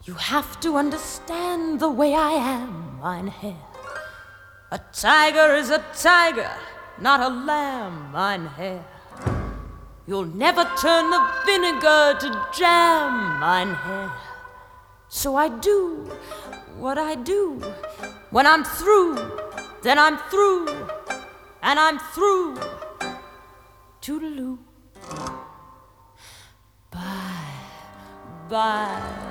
You have to understand the way I am, mein Herr. A tiger is a tiger, not a lamb, mein Herr. You'll never turn the vinegar to jam, mein Herr. So I do what I do. When I'm through, then I'm through, and I'm through. Toodaloo. Bye, bye.